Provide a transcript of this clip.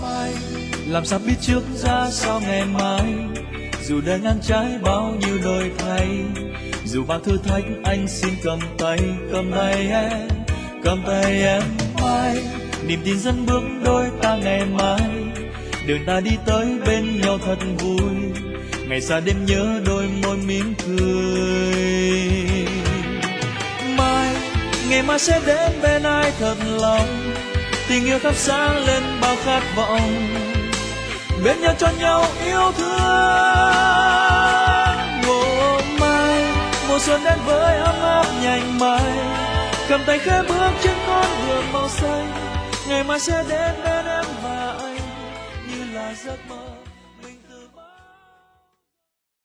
mai, làm sao biết trước ra sao ngày mai. Dù đời ngang trái bao nhiêu đổi thay, dù bao thử thách anh xin cầm tay em, cầm tay em mai. Niềm tin dẫn bước đôi ta ngày mai, đường ta đi tới bên nhau thật vui. Ngày xa đêm nhớ đôi môi mỉm cười. Mai, ngày mai sẽ đến bên ai thật lòng, tình yêu thắp sáng lên bao khát vọng. Bên nhau cho nhau yêu thương. Mai, mùa xuân đến với ấm áp nhanh mai, cầm tay khẽ bước trên con đường màu xanh. Ngày mai sẽ đến bên em và anh như là giấc mơ.